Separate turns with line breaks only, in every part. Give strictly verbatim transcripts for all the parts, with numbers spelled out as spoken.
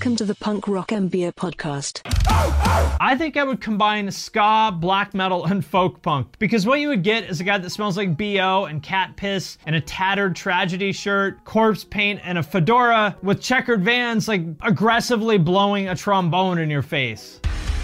Welcome to the Punk Rock M B A podcast.
I think I would combine ska, black metal, and folk punk, because what you would get is a guy that smells like B O and cat piss and a tattered Tragedy shirt, corpse paint, and a fedora with checkered Vans, like aggressively blowing a trombone in your face.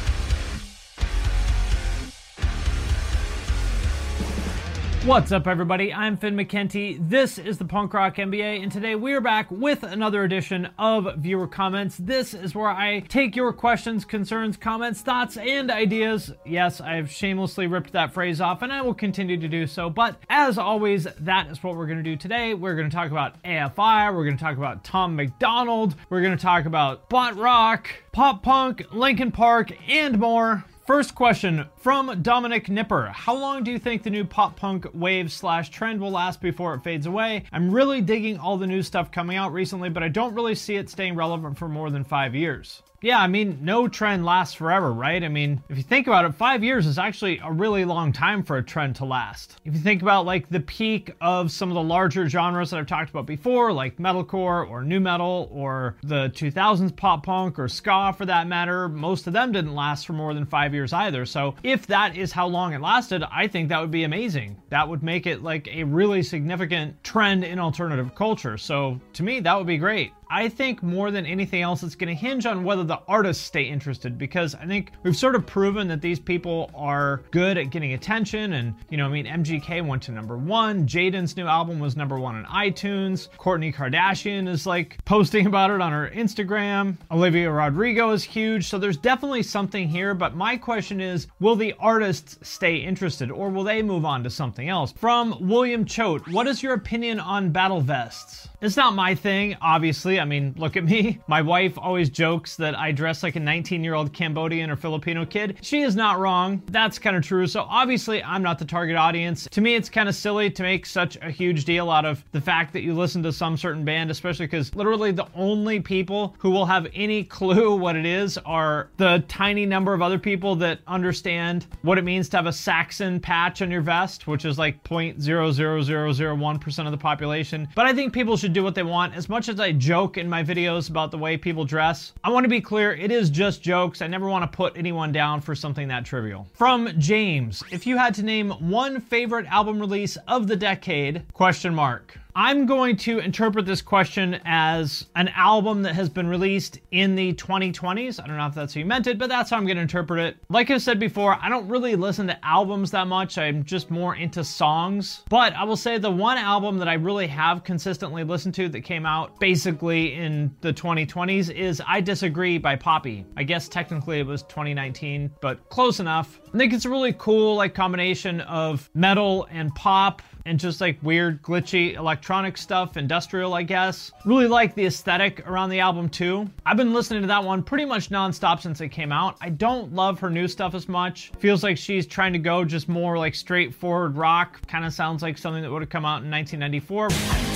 What's up, everybody? I'm Finn McKenty. This is the Punk Rock M B A, and today we are back with another edition of Viewer Comments. This is where I take your questions, concerns, comments, thoughts, and ideas. Yes, I have shamelessly ripped that phrase off, and I will continue to do so. But as always, that is what we're going to do today. We're going to talk about A F I. We're going to talk about Tom MacDonald. We're going to talk about butt rock, pop punk, Linkin Park, and more. First question from Dominic Nipper. How long do you think the new pop punk wave slash trend will last before it fades away? I'm really digging all the new stuff coming out recently, but I don't really see it staying relevant for more than five years. Yeah, I mean, no trend lasts forever, right? I mean, if you think about it, five years is actually a really long time for a trend to last. If you think about like the peak of some of the larger genres that I've talked about before, like metalcore or nu metal or the two thousands pop punk or ska for that matter, most of them didn't last for more than five years either. So if that is how long it lasted, I think that would be amazing. That would make it like a really significant trend in alternative culture. So to me, that would be great. I think more than anything else, it's going to hinge on whether the artists stay interested, because I think we've sort of proven that these people are good at getting attention. And, you know, I mean, M G K went to number one. Jaden's new album was number one on iTunes. Kourtney Kardashian is like posting about it on her Instagram. Olivia Rodrigo is huge. So there's definitely something here. But my question is, will the artists stay interested, or will they move on to something else? From William Choate, what is your opinion on battle vests? It's not my thing, obviously. I mean, look at me. My wife always jokes that I dress like a nineteen-year-old Cambodian or Filipino kid. She is not wrong. That's kind of true. So obviously, I'm not the target audience. To me, it's kind of silly to make such a huge deal out of the fact that you listen to some certain band, especially because literally the only people who will have any clue what it is are the tiny number of other people that understand what it means to have a Saxon patch on your vest, which is like zero point zero zero zero zero one percent of the population. But I think people should do what they want. As much as I joke in my videos about the way people dress, I want to be clear, it is just jokes. I never want to put anyone down for something that trivial. From James, if you had to name one favorite album release of the decade, question mark. I'm going to interpret this question as an album that has been released in the twenty twenties. I don't know if that's how you meant it, but that's how I'm going to interpret it. Like I said before, I don't really listen to albums that much. I'm just more into songs. But I will say the one album that I really have consistently listened to that came out basically in the twenty twenties is I Disagree by Poppy. I guess technically it was twenty nineteen, but close enough. I think it's a really cool like combination of metal and pop and just like weird glitchy electronic stuff, industrial, I guess. Really like the aesthetic around the album too. I've been listening to that one pretty much nonstop since it came out. I don't love her new stuff as much. Feels like she's trying to go just more like straightforward rock. Kind of sounds like something that would have come out in nineteen ninety-four.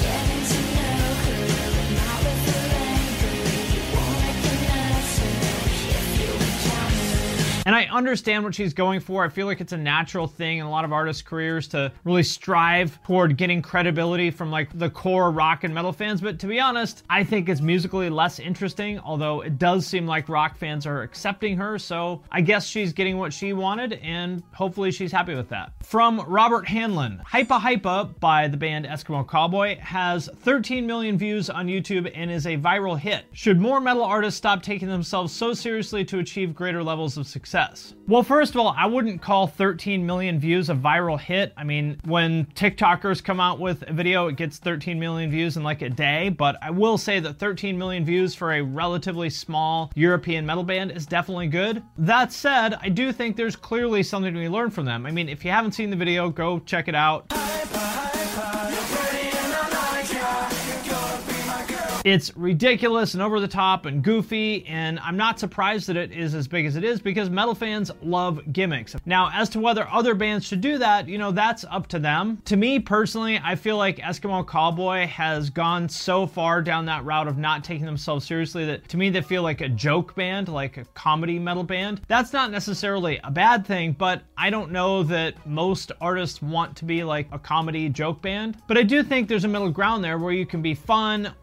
And I understand what she's going for. I feel like it's a natural thing in a lot of artists' careers to really strive toward getting credibility from like the core rock and metal fans. But to be honest, I think it's musically less interesting, although it does seem like rock fans are accepting her. So I guess she's getting what she wanted, and hopefully she's happy with that. From Robert Hanlon, Hypa Hypa by the band Eskimo Callboy has thirteen million views on YouTube and is a viral hit. Should more metal artists stop taking themselves so seriously to achieve greater levels of success? Well, first of all, I wouldn't call thirteen million views a viral hit. I mean, when TikTokers come out with a video, it gets thirteen million views in like a day. But I will say that thirteen million views for a relatively small European metal band is definitely good. That said, I do think there's clearly something to be learned from them. I mean, if you haven't seen the video, go check it out. It's ridiculous and over the top and goofy, and I'm not surprised that it is as big as it is because metal fans love gimmicks. Now, as to whether other bands should do that, you know, that's up to them. To me personally, I feel like Eskimo Callboy has gone so far down that route of not taking themselves seriously that to me they feel like a joke band, like a comedy metal band. That's not necessarily a bad thing, but I don't know that most artists want to be like a comedy joke band. But I do think there's a middle ground there where you can be fun or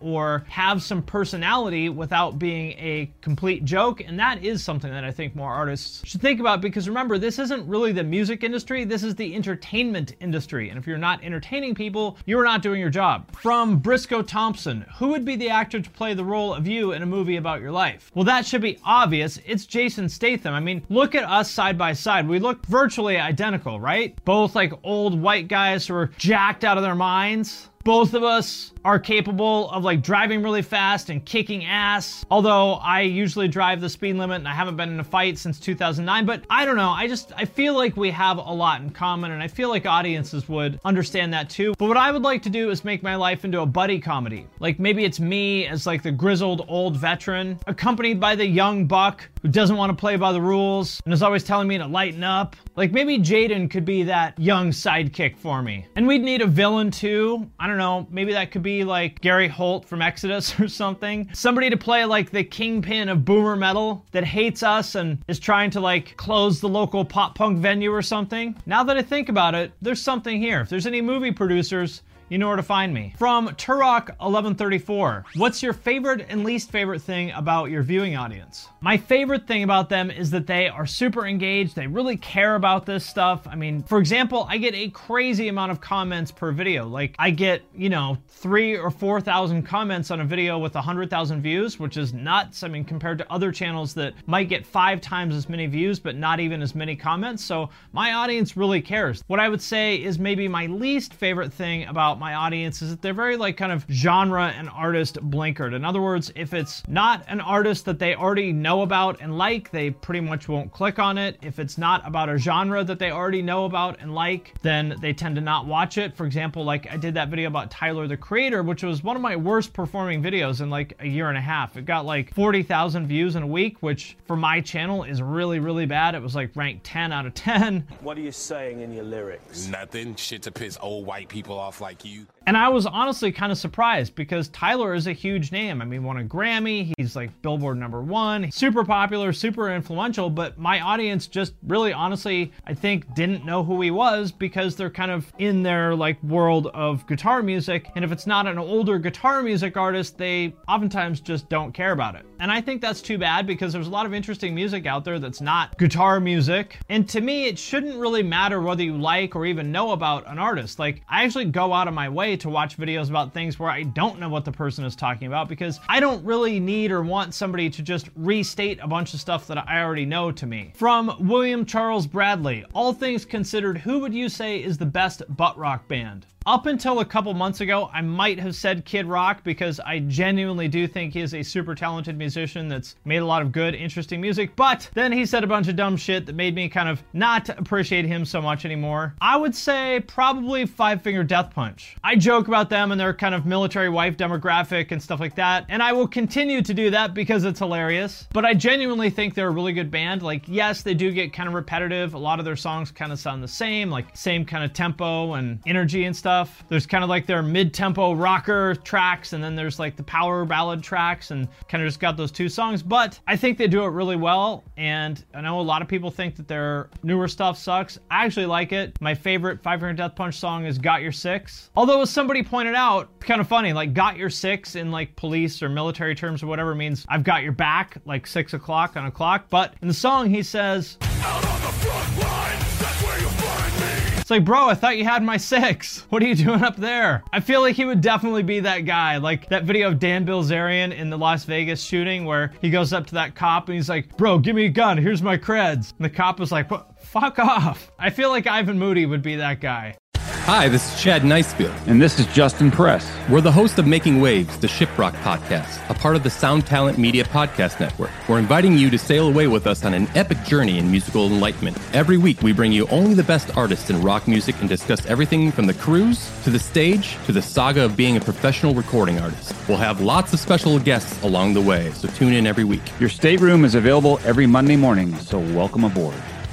have some personality without being a complete joke, and that is something that I think more artists should think about, because remember, this isn't really the music industry, this is the entertainment industry, and if you're not entertaining people, you're not doing your job. From Briscoe Thompson, who would be the actor to play the role of you in a movie about your life? Well, that should be obvious. It's Jason Statham. I mean, look at us side by side. We look virtually identical, right? Both like old white guys who are jacked out of their minds. Both of us are capable of like driving really fast and kicking ass. Although I usually drive the speed limit and I haven't been in a fight since two thousand nine, but I don't know. I just, I feel like we have a lot in common, and I feel like audiences would understand that too. But what I would like to do is make my life into a buddy comedy. Like maybe it's me as like the grizzled old veteran, accompanied by the young buck who doesn't want to play by the rules and is always telling me to lighten up. Like maybe Jaden could be that young sidekick for me. And we'd need a villain too. I don't know, maybe that could be like Gary Holt from Exodus or something. Somebody to play like the kingpin of boomer metal that hates us and is trying to like close the local pop punk venue or something. Now that I think about it, there's something here. If there's any movie producers, you know where to find me. From Turok eleven thirty-four, what's your favorite and least favorite thing about your viewing audience? My favorite thing about them is that they are super engaged. They really care about this stuff. I mean, for example, I get a crazy amount of comments per video. Like I get, you know, three or four thousand comments on a video with a hundred thousand views, which is nuts. I mean, compared to other channels that might get five times as many views, but not even as many comments. So my audience really cares. What I would say is maybe my least favorite thing about my audience is that they're very like kind of genre and artist blinkered. In other words, if it's not an artist that they already know about and like, they pretty much won't click on it. If it's not about a genre that they already know about and like, then they tend to not watch it. For example, like I did that video about Tyler the Creator, which was one of my worst performing videos in like a year and a half. It got like forty thousand views in a week, which for my channel is really, really bad. It was like ranked ten out of ten.
What are you saying in your lyrics?
Nothing. Shit to piss old white people off like you.
And I was honestly kind of surprised because Tyler is a huge name. I mean, won a Grammy, he's like Billboard number one, super popular, super influential, but my audience just really honestly, I think, didn't know who he was because they're kind of in their like world of guitar music. And if it's not an older guitar music artist, they oftentimes just don't care about it. And I think that's too bad because there's a lot of interesting music out there that's not guitar music. And to me, it shouldn't really matter whether you like or even know about an artist. Like I actually go out of my way to watch videos about things where I don't know what the person is talking about because I don't really need or want somebody to just restate a bunch of stuff that I already know to me. From William Charles Bradley, all things considered, who would you say is the best butt rock band? Up until a couple months ago, I might have said Kid Rock because I genuinely do think he is a super talented musician that's made a lot of good, interesting music, but then he said a bunch of dumb shit that made me kind of not appreciate him so much anymore. I would say probably Five Finger Death Punch. I joke about them and their kind of military wife demographic and stuff like that, and I will continue to do that because it's hilarious, but I genuinely think they're a really good band. Like, yes, they do get kind of repetitive. A lot of their songs kind of sound the same, like same kind of tempo and energy and stuff. There's kind of like their mid-tempo rocker tracks, and then there's like the power ballad tracks, and kind of just got those two songs, but I think they do it really well, and I know a lot of people think that their newer stuff sucks. I actually like it. My favorite Five Finger Death Punch song is Got Your Six. Although, as somebody pointed out, kind of funny, like Got Your Six in like police or military terms or whatever means I've got your back, like six o'clock on a clock, but in the song he says, out on the front line, that's where you'll find me. It's like, bro, I thought you had my six. What are you doing up there? I feel like he would definitely be that guy. Like that video of Dan Bilzerian in the Las Vegas shooting where he goes up to that cop and he's like, bro, give me a gun. Here's my creds. And the cop was like, what? Fuck off. I feel like Ivan Moody would be that guy.
Hi, this is Chad Nicefield.
And this is Justin Press.
We're the host of Making Waves, the Shiprock podcast, a part of the Sound Talent Media Podcast Network. We're inviting you to sail away with us on an epic journey in musical enlightenment. Every week, we bring you only the best artists in rock music and discuss everything from the cruise, to the stage, to the saga of being a professional recording artist. We'll have lots of special guests along the way, so tune in every week.
Your stateroom is available every Monday morning, so welcome aboard.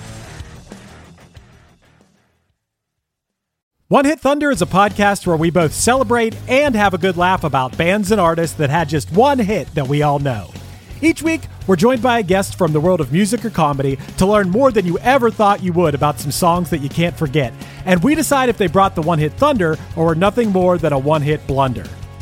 One Hit Thunder is a podcast where we both celebrate and have a good laugh about bands and artists that had just one hit that we all know. Each week, we're joined by a guest from the world of music or comedy to learn more than you ever thought you would about some songs that you can't forget. And we decide if they brought the One Hit Thunder or were nothing more than a one-hit blunder.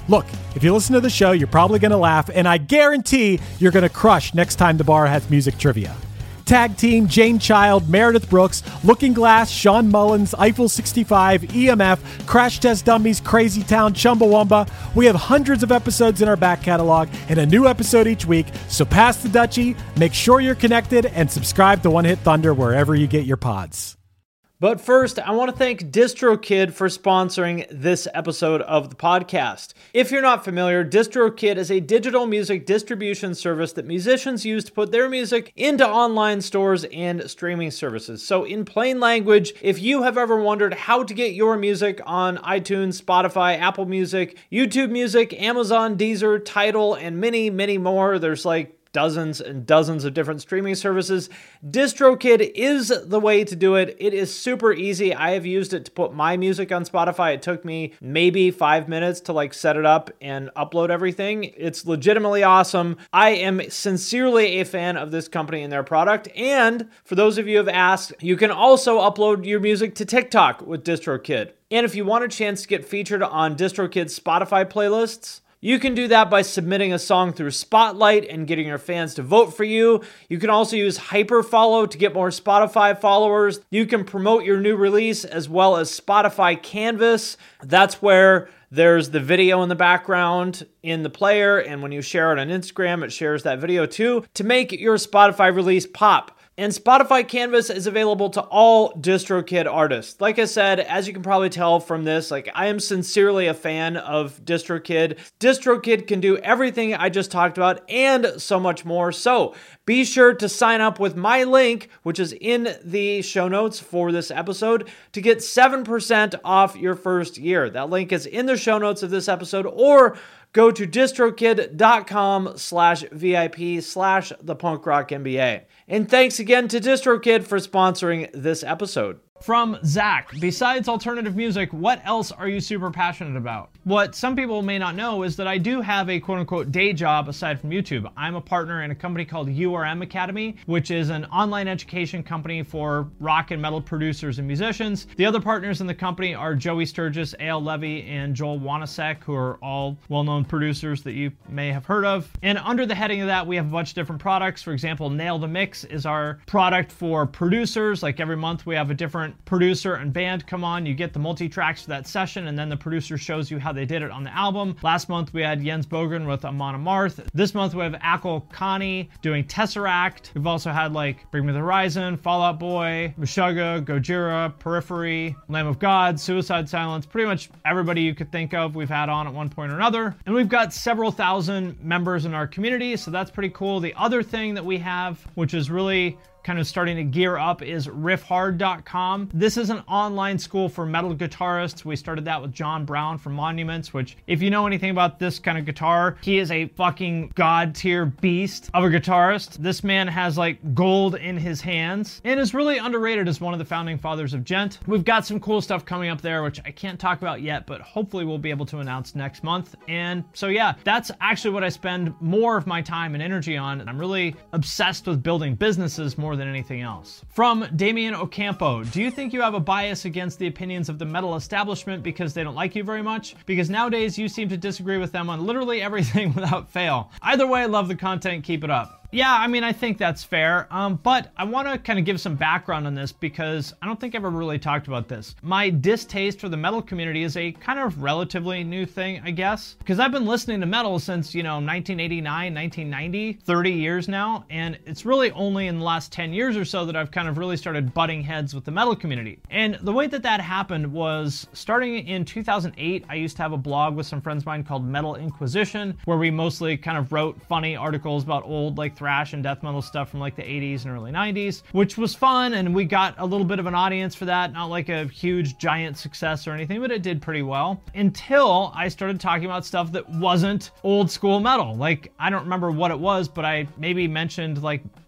Look, if you listen to the show, you're probably going to laugh, and I guarantee you're going to crush next time the bar has music trivia. Tag Team, Jane Child, Meredith Brooks, Looking Glass, Sean Mullins, Eiffel sixty-five, E M F, Crash Test Dummies, Crazy Town, Chumbawamba. We have hundreds of episodes in our back catalog and a new episode each week, so pass the Dutchie, make sure you're connected, and subscribe to One Hit Thunder wherever you get your pods.
But first, I want to thank DistroKid for sponsoring this episode of the podcast. If you're not familiar, DistroKid is a digital music distribution service that musicians use to put their music into online stores and streaming services. So in plain language, if you have ever wondered how to get your music on iTunes, Spotify, Apple Music, YouTube Music, Amazon, Deezer, Tidal, and many, many more, there's like dozens and dozens of different streaming services, DistroKid is the way to do it. It is super easy. I have used it to put my music on Spotify. It took me maybe five minutes to like set it up and upload everything. It's legitimately awesome. I am sincerely a fan of this company and their product. And for those of you who have asked, you can also upload your music to TikTok with DistroKid. And if you want a chance to get featured on DistroKid's Spotify playlists, you can do that by submitting a song through Spotlight and getting your fans to vote for you. You can also use Hyperfollow to get more Spotify followers. You can promote your new release as well as Spotify Canvas. That's where there's the video in the background in the player, and when you share it on Instagram, it shares that video too to make your Spotify release pop. And Spotify Canvas is available to all DistroKid artists. Like I said, as you can probably tell from this, like I am sincerely a fan of DistroKid. DistroKid can do everything I just talked about and so much more. So be sure to sign up with my link, which is in the show notes for this episode, to get seven percent off your first year. That link is in the show notes of this episode, or go to distrokid.com slash VIP slash the punk rock NBA. And thanks again to DistroKid for sponsoring this episode. From Zach, besides alternative music, what else are you super passionate about? What some people may not know is that I do have a quote-unquote day job aside from YouTube. I'm a partner in a company called U R M Academy, which is an online education company for rock and metal producers and musicians. The other partners in the company are Joey Sturgis, A L Levy, and Joel Wanasek, who are all well-known producers that you may have heard of. And under the heading of that, we have a bunch of different products. For example, Nail the Mix is our product for producers. Like every month we have a different producer and band come on. You get the multi-tracks for that session, and then the producer shows you how they did it on the album. Last month we had Jens Bogen with Amon Amarth. This month we have Akil Kani doing Tesseract. We've also had like Bring Me the Horizon, Fall Out Boy, Meshuggah, Gojira, Periphery, Lamb of God, Suicide Silence. Pretty much everybody you could think of we've had on at one point or another. And we've got several thousand members in our community, so that's pretty cool. The other thing that we have, which is really kind of starting to gear up, is riff hard dot com. This is an online school for metal guitarists. We started that with John Brown from Monuments, which if you know anything about this kind of guitar, he is a fucking god tier beast of a guitarist. This man has like gold in his hands and is really underrated as one of the founding fathers of Gent. We've got some cool stuff coming up there, which I can't talk about yet, but hopefully we'll be able to announce next month. And so yeah, that's actually what I spend more of my time and energy on. And I'm really obsessed with building businesses more than anything else. From Damian Ocampo, do you think you have a bias against the opinions of the metal establishment because they don't like you very much? Because nowadays you seem to disagree with them on literally everything without fail. Either way, I love the content, keep it up. Yeah, I mean, I think that's fair, um, but I want to kind of give some background on this because I don't think I've ever really talked about this. My distaste for the metal community is a kind of relatively new thing, I guess, because I've been listening to metal since, you know, nineteen eighty-nine, nineteen ninety, thirty years now, and it's really only in the last ten years or so that I've kind of really started butting heads with the metal community. And the way that that happened was starting in two thousand eight, I used to have a blog with some friends of mine called Metal Inquisition, where we mostly kind of wrote funny articles about old, like, thrash and death metal stuff from like the eighties and early nineties, which was fun, and we got a little bit of an audience for that. Not like a huge giant success or anything, but it did pretty well until I started talking about stuff that wasn't old school metal. Like, I don't remember what it was, but I maybe mentioned like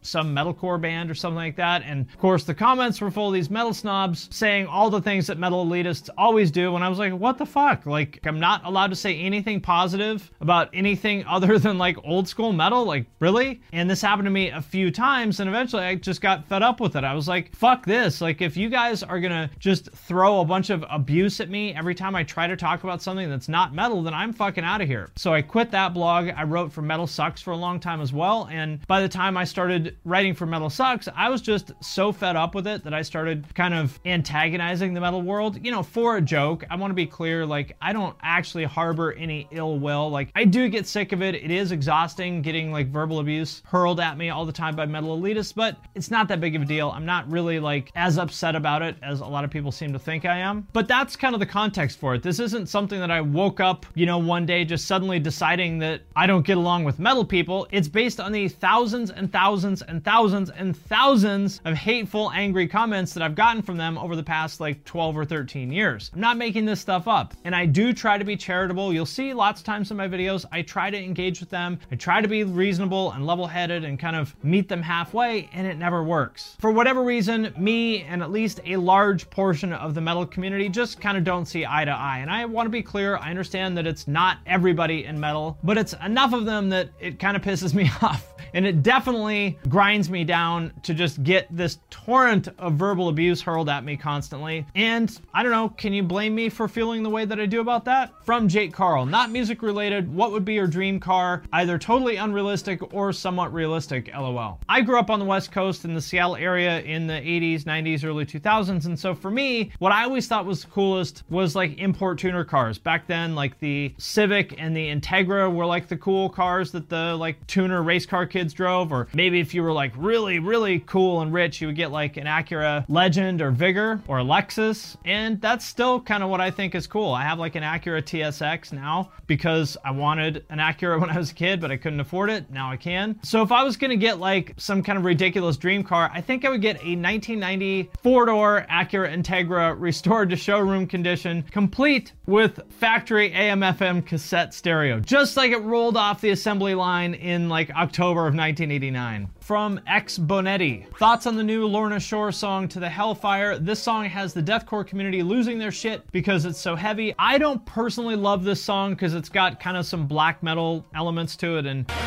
some metalcore band or something like that. And of course, the comments were full of these metal snobs saying all the things that metal elitists always do. And I was like, what the fuck? Like, I'm not allowed to say anything positive about anything other than like old school metal? Like, really? And this happened to me a few times, and eventually I just got fed up with it. I was like, fuck this. Like, if you guys are gonna just throw a bunch of abuse at me every time I try to talk about something that's not metal, then I'm fucking out of here. So I quit that blog. I wrote for Metal Sucks for a long time as well, and by the time I started writing for Metal Sucks, I was just so fed up with it that I started kind of antagonizing the metal world, you know, for a joke. I want to be clear, like, I don't actually harbor any ill will. Like, I do get sick of it. It is exhausting getting like verbal abuse hurled at me all the time by metal elitists, but it's not that big of a deal. I'm not really like as upset about it as a lot of people seem to think I am. But that's kind of the context for it. This isn't something that I woke up, you know, one day just suddenly deciding that I don't get along with metal people. It's based on the thousands and thousands and thousands and thousands of hateful, angry comments that I've gotten from them over the past like twelve or thirteen years. I'm not making this stuff up. And I do try to be charitable. You'll see lots of times in my videos, I try to engage with them. I try to be reasonable and level-headed and kind of meet them halfway, and it never works. For whatever reason, me and at least a large portion of the metal community just kind of don't see eye to eye. And I want to be clear, I understand that it's not everybody in metal, but it's enough of them that it kind of pisses me off. And it definitely grinds me down to just get this torrent of verbal abuse hurled at me constantly. And I don't know, can you blame me for feeling the way that I do about that? From Jake Carl, not music related, what would be your dream car? Either totally unrealistic or somewhat realistic, lol. I grew up on the West Coast in the Seattle area in the eighties, nineties, early two thousands. And so for me, what I always thought was coolest was like import tuner cars. Back then, like the Civic and the Integra were like the cool cars that the like tuner race car kids drove. Or maybe if you were like really, really cool and rich, you would get like an Acura Legend or Vigor or a Lexus. And that's still kind of what I think is cool. I have like an Acura T S X now because I wanted an Acura when I was a kid, but I couldn't afford it. Now I can. So if I was gonna get like some kind of ridiculous dream car, I think I would get a nineteen ninety four-door Acura Integra restored to showroom condition, complete with factory A M F M cassette stereo, just like it rolled off the assembly line in like October of nineteen eighty-nine. From X Bonetti, thoughts on the new Lorna Shore song To the Hellfire? This song has the deathcore community losing their shit because it's so heavy. I don't personally love this song because it's got kind of some black metal elements to it, and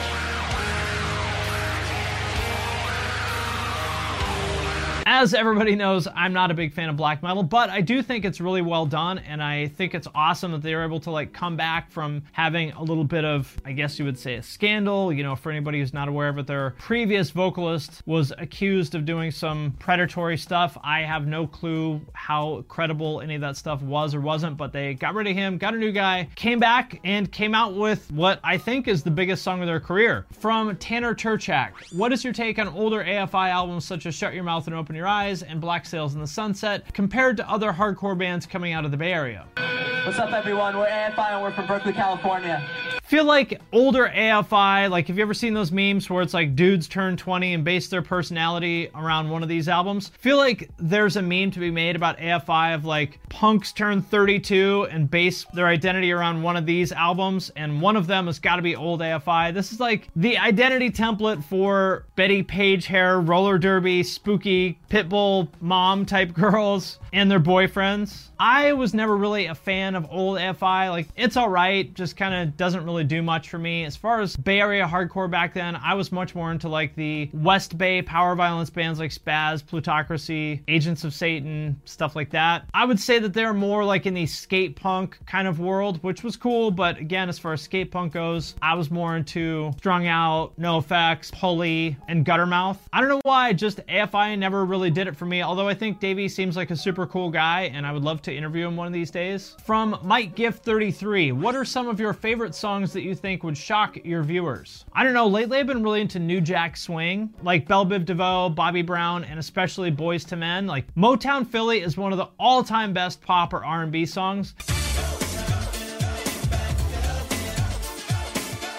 as everybody knows, I'm not a big fan of black metal, but I do think it's really well done, and I think it's awesome that they were able to like come back from having a little bit of, I guess you would say, a scandal. You know, for anybody who's not aware of it, their previous vocalist was accused of doing some predatory stuff. I have no clue how credible any of that stuff was or wasn't, but they got rid of him, got a new guy, came back, and came out with what I think is the biggest song of their career. From Tanner Turchak, what is your take on older A F I albums such as Shut Your Mouth and Open Your Eyes and Black Sails in the Sunset compared to other hardcore bands coming out of the Bay Area?
What's up, everyone? We're A F I and we're from Berkeley, California.
Feel like older A F I, like have you ever seen those memes where it's like dudes turn twenty and base their personality around one of these albums? Feel like there's a meme to be made about A F I of like punks turn thirty-two and base their identity around one of these albums, and one of them has got to be old A F I. This is like the identity template for Betty Page hair, roller derby, spooky pitbull mom type girls and their boyfriends. I was never really a fan of old A F I. Like, it's all right, just kind of doesn't really do much for me. As far as Bay Area hardcore back then, I was much more into like the West Bay power violence bands like Spaz, Plutocracy, Agents of Satan, stuff like that. I would say that they're more like in the skate punk kind of world, which was cool, but again, as far as skate punk goes, I was more into Strung Out, NoFX, Pulley, and Guttermouth. I don't know why, just A F I never really did it for me, although I think Davey seems like a super cool guy, and I would love to interview him one of these days. From Mike Gift thirty-three, what are some of your favorite songs that you think would shock your viewers? I don't know, lately I've been really into New Jack Swing, like Belle Biv DeVoe, Bobby Brown, and especially Boyz two Men. Like, Motown Philly is one of the all-time best pop or R and B songs.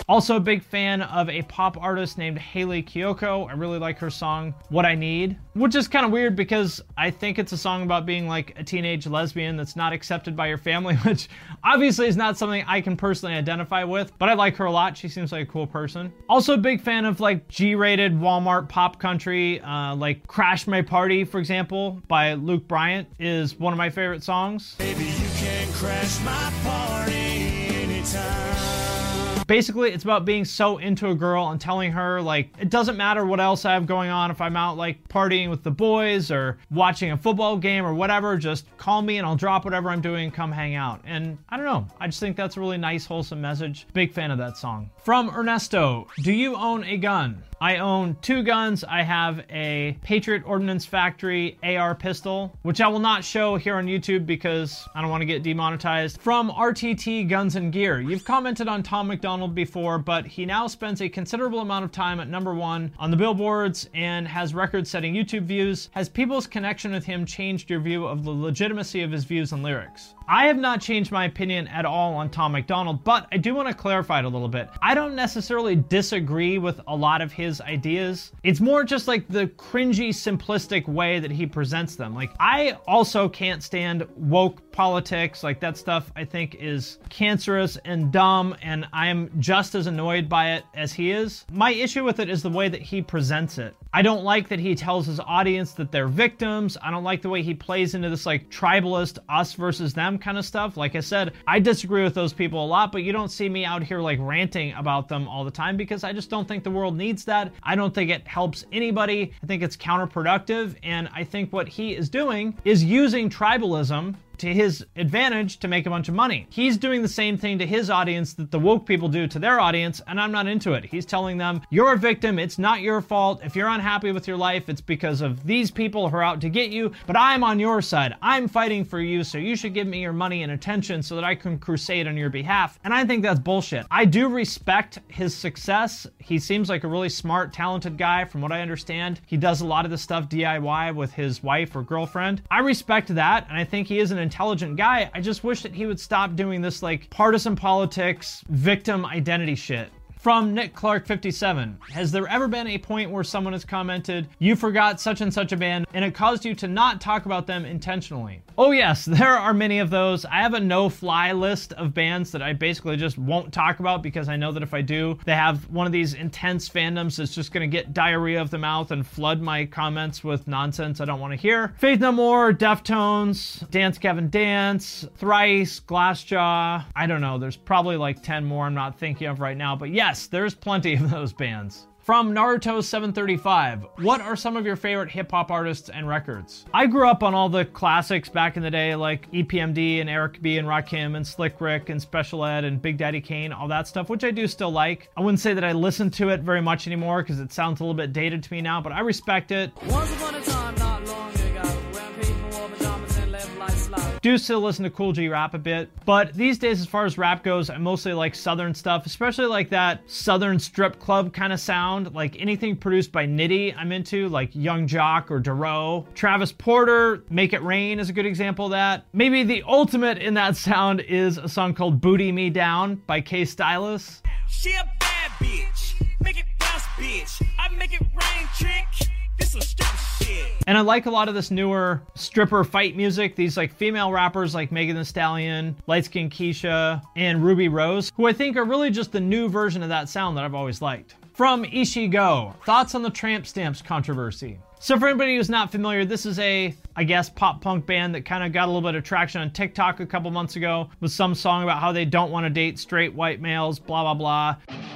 Also a big fan of a pop artist named Hayley Kiyoko. I really like her song, What I Need, which is kind of weird because I think it's a song about being like a teenage lesbian that's not accepted by your family, which obviously is not something I can personally identify with, but I like her a lot. She seems like a cool person. Also a big fan of like G-rated Walmart pop country, uh, like Crash My Party, for example, by Luke Bryant is one of my favorite songs.
Baby, you can crash my party anytime.
Basically, it's about being so into a girl and telling her, like, it doesn't matter what else I have going on. If I'm out, like, partying with the boys or watching a football game or whatever, just call me and I'll drop whatever I'm doing and come hang out. And I don't know. I just think that's a really nice, wholesome message. Big fan of that song. From Ernesto, do you own a gun? I own two guns. I have a Patriot Ordnance Factory A R pistol, which I will not show here on YouTube because I don't want to get demonetized. From R T T Guns and Gear, you've commented on Tom McDonald before, but he now spends a considerable amount of time at number one on the billboards and has record-setting YouTube views. Has people's connection with him changed your view of the legitimacy of his views and lyrics? I have not changed my opinion at all on Tom McDonald, but I do want to clarify it a little bit. I don't necessarily disagree with a lot of his ideas. It's more just like the cringy, simplistic way that he presents them. Like, I also can't stand woke politics. Like, that stuff I think is cancerous and dumb, and I'm just as annoyed by it as he is. My issue with it is the way that he presents it. I don't like that he tells his audience that they're victims. I don't like the way he plays into this like tribalist us versus them kind of stuff. Like I said, I disagree with those people a lot, but you don't see me out here like ranting about them all the time because I just don't think the world needs that. I don't think it helps anybody. I think it's counterproductive, and I think what he is doing is using tribalism to his advantage to make a bunch of money. He's doing the same thing to his audience that the woke people do to their audience, and I'm not into it. He's telling them, you're a victim, it's not your fault. If you're unhappy with your life, it's because of these people who are out to get you, but I'm on your side. I'm fighting for you, so you should give me your money and attention so that I can crusade on your behalf. And I think that's bullshit. I do respect his success. He seems like a really smart, talented guy from what I understand. He does a lot of this stuff D I Y with his wife or girlfriend. I respect that, and I think he is an intelligent guy. I just wish that he would stop doing this like partisan politics, victim identity shit. From Nick Clark fifty-seven, has there ever been a point where someone has commented, you forgot such and such a band, and it caused you to not talk about them intentionally? Oh yes, there are many of those. I have a no-fly list of bands that I basically just won't talk about because I know that if I do, they have one of these intense fandoms that's just gonna get diarrhea of the mouth and flood my comments with nonsense I don't want to hear. Faith No More, Deftones, Dance Gavin Dance, Thrice, Glassjaw. I don't know, there's probably like ten more I'm not thinking of right now, but yes, there's plenty of those bands. From Naruto seven thirty-five, what are some of your favorite hip-hop artists and records? I grew up on all the classics back in the day, like E P M D and Eric B and Rakim and Slick Rick and Special Ed and Big Daddy Kane, all that stuff, which I do still like. I wouldn't say that I listen to it very much anymore because it sounds a little bit dated to me now, but I respect it.
Once upon a time, not long ago, when people wore pajamas and lived life slow.
Do still listen to Cool G rap a bit, but these days as far as rap goes, I mostly like Southern stuff, especially like that Southern strip club kind of sound, like anything produced by Nitty I'm into, like Young Jock or Dero. Travis Porter, Make It Rain is a good example of that. Maybe the ultimate in that sound is a song called Booty Me Down by K-Stylus.
She a bad bitch, make it bounce bitch, I make it rain trick. This is strip shit.
And I like a lot of this newer stripper fight music. These like female rappers like Megan Thee Stallion, Light Skin Keisha, and Ruby Rose, who I think are really just the new version of that sound that I've always liked. From Ishigo, thoughts on the Tramp Stamps controversy. So for anybody who's not familiar, this is a, I guess, pop punk band that kind of got a little bit of traction on TikTok a couple months ago with some song about how they don't want to date straight white males, blah, blah, blah.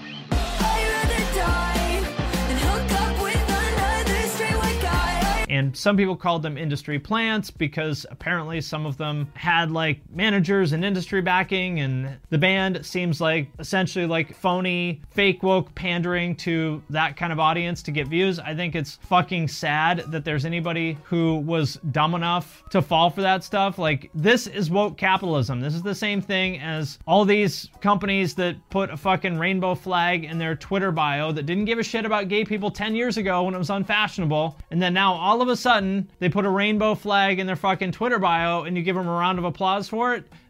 And some people called them industry plants because apparently some of them had like managers and industry backing, and the band seems like essentially like phony, fake woke pandering to that kind of audience to get views. I think it's fucking sad that there's anybody who was dumb enough to fall for that stuff. Like, this is woke capitalism. This is the same thing as all these companies that put a fucking rainbow flag in their Twitter bio that didn't give a shit about gay people ten years ago when it was unfashionable, and then now all of a sudden they put a rainbow flag in their fucking Twitter bio and you give them a round of applause for it.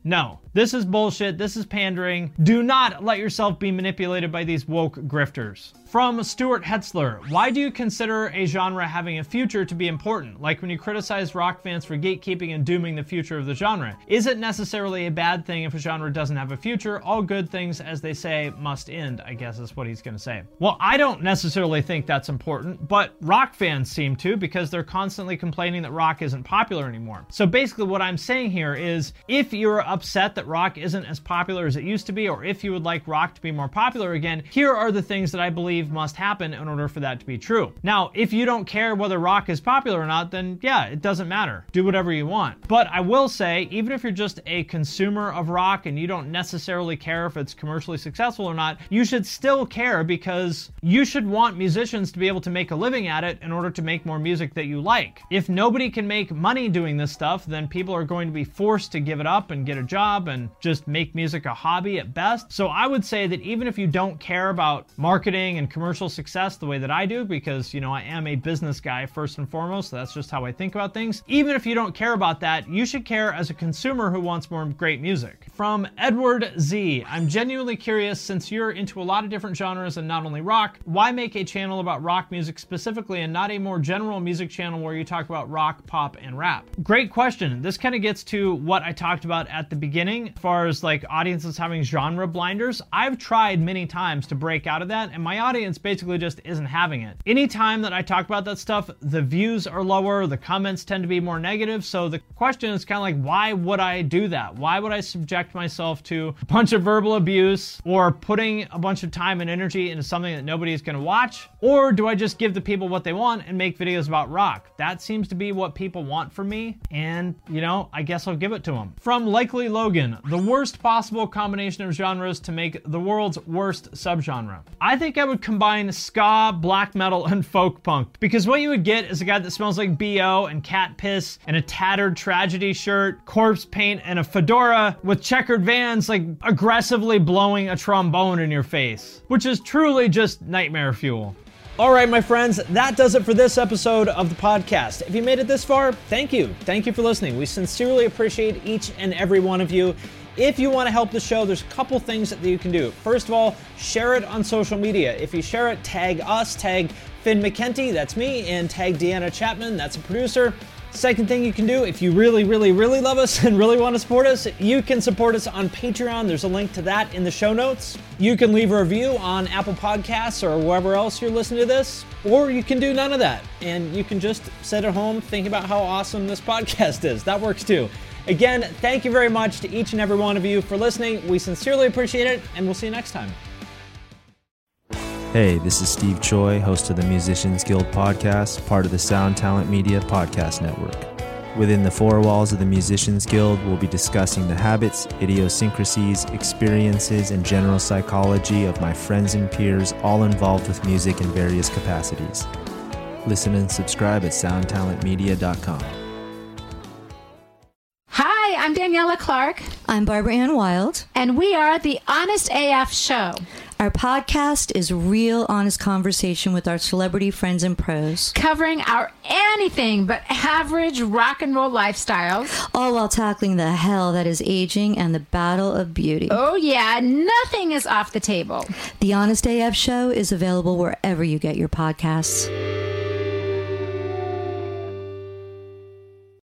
No, this is bullshit. This is pandering. Do not let yourself be manipulated by these woke grifters. From Stuart Hetzler, why do you consider a genre having a future to be important? Like when you criticize rock fans for gatekeeping and dooming the future of the genre. Is it necessarily a bad thing if a genre doesn't have a future? All good things, as they say, must end, I guess is what he's going to say. Well, I don't necessarily think that's important, but rock fans seem to, because they're constantly complaining that rock isn't popular anymore. So basically what I'm saying here is, if you're upset that rock isn't as popular as it used to be, or if you would like rock to be more popular again, here are the things that I believe must happen in order for that to be true. Now, if you don't care whether rock is popular or not, then yeah, it doesn't matter. Do whatever you want. But I will say, even if you're just a consumer of rock and you don't necessarily care if it's commercially successful or not, you should still care, because you should want musicians to be able to make a living at it in order to make more music that you like. If nobody can make money doing this stuff, then people are going to be forced to give it up and get a job and just make music a hobby at best. So I would say that even if you don't care about marketing and commercial success the way that I do, because, you know, I am a business guy first and foremost, so that's just how I think about things. Even if you don't care about that, you should care as a consumer who wants more great music. From Edward Z, I'm genuinely curious, since you're into a lot of different genres and not only rock, why make a channel about rock music specifically and not a more general music channel where you talk about rock, pop, and rap? Great question. This kind of gets to what I talked about at the beginning, as far as like audiences having genre blinders. I've tried many times to break out of that, and my audience basically just isn't having it. Anytime that I talk about that stuff, the views are lower, the comments tend to be more negative, so the question is kind of like, why would I do that? Why would I subject myself to a bunch of verbal abuse, or putting a bunch of time and energy into something that nobody is going to watch? Or do I just give the people what they want and make videos about rock? That seems to be what people want from me, and, you know, I guess I'll give it to them. From Likely Logan, the worst possible combination of genres to make the world's worst subgenre. I think I would combine ska, black metal, and folk punk, because what you would get is a guy that smells like B O and cat piss and a tattered Tragedy shirt, corpse paint, and a fedora with checkered Vans, like aggressively blowing a trombone in your face, which is truly just nightmare fuel. All right, my friends, that does it for this episode of the podcast. If you made it this far, thank you. Thank you for listening. We sincerely appreciate each and every one of you. If you want to help the show, there's a couple things that you can do. First of all, share it on social media. If you share it, tag us, tag Finn McKenty, that's me, and tag Deanna Chapman, that's a producer. Second thing you can do, if you really, really, really love us and really want to support us, you can support us on Patreon. There's a link to that in the show notes. You can leave a review on Apple Podcasts or wherever else you're listening to this, or you can do none of that, and you can just sit at home thinking about how awesome this podcast is. That works too. Again, thank you very much to each and every one of you for listening. We sincerely appreciate it, and we'll see you next time.
Hey, this is Steve Choi, host of the Musicians Guild podcast, part of the Sound Talent Media Podcast Network. Within the four walls of the Musicians Guild, we'll be discussing the habits, idiosyncrasies, experiences, and general psychology of my friends and peers, all involved with music in various capacities. Listen and subscribe at sound talent media dot com.
Hi, I'm Daniela Clark.
I'm Barbara Ann Wild.
And we are the Honest A F Show.
Our podcast is real honest conversation with our celebrity friends and pros.
Covering our anything but average rock and roll lifestyles.
All while tackling the hell that is aging and the battle of beauty.
Oh yeah, nothing is off the table.
The Honest A F Show is available wherever you get your podcasts.